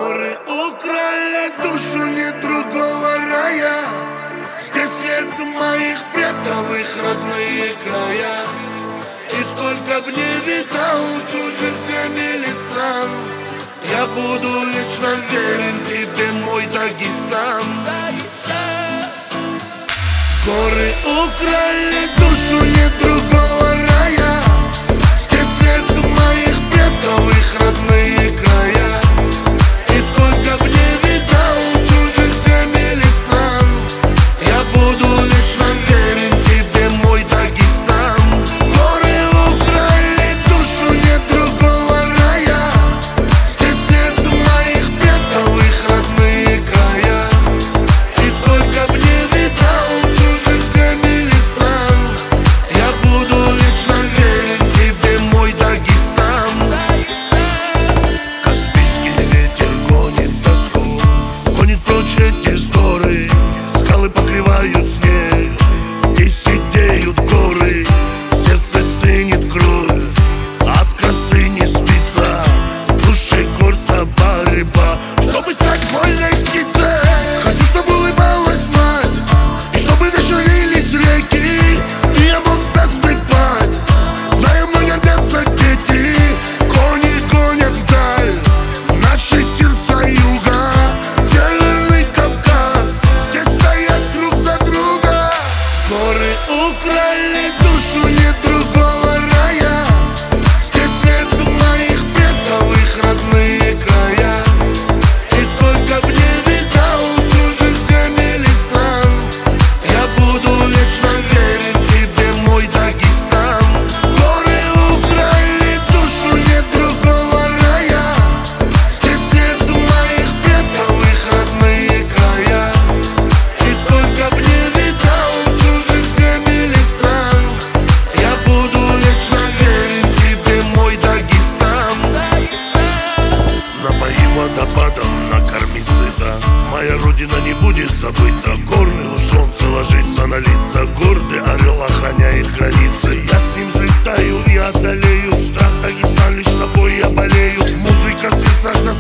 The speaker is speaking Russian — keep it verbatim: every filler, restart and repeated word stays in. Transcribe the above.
Горы украли душу не другого рая. Здесь след моих предков, их родные края. И сколько б не видал чужих земель и стран, я буду вечно верен тебе, мой Дагестан. Горы украли душу не другого рая. Здесь след моих предков, их родные края. И сколько б не видал чужих земель и стран, я буду вечно верен тебе, мой Дагестан. Горы украли душу не другого рая. Здесь след моих предков, их родные края. И сколько б не видал чужих земель и стран, я буду вечно верен тебе, мой Дагестан. Каспийский ветер гонит тоску, гонит прочь эти горы. Скалы покрывают снег и сидеют горы. Сердце стынет кровь, от красы не спится. В душе горца борьба, чтобы стать вольной птицей. Хочу, чтобы улыбалась мать, и чтобы вечерились реки, и я мог засыпать. Знаю, мной гордятся дети, кони гонят вдаль наши сердца юга. Северный Кавказ, здесь стоят друг за друга. Горы украли душу не другого рая. Здесь след моих предков, их родные края. И сколько б не видал чужих земель и стран, я буду вечно верен тебе, мой Дагестан. Горы украли душу не другого рая. Здесь след моих предков, их родные края. И сколько б не видал чужих земель и стран, я буду вечно верен тебе, мой Дагестан. Напои водопадом, накорми сыто, моя родина не будет забыта. Горный солнце ложится на лица, гордый орел охраняет границы. Я с ним взлетаю и одолею страх. Дагестан, лишь тобой я болею. Музыка в сердцах